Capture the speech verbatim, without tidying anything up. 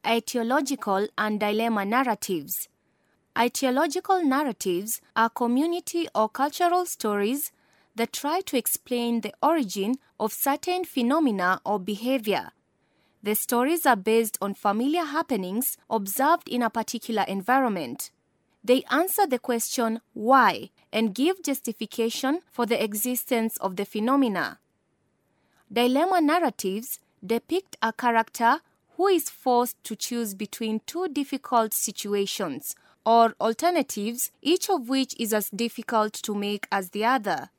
etiological and dilemma narratives. Etiological narratives are community or cultural stories that try to explain the origin of certain phenomena or behavior. The stories are based on familiar happenings observed in a particular environment. They answer the question why and give justification for the existence of the phenomena. Dilemma narratives depict a character who is forced to choose between two difficult situations or alternatives, each of which is as difficult to make as the other.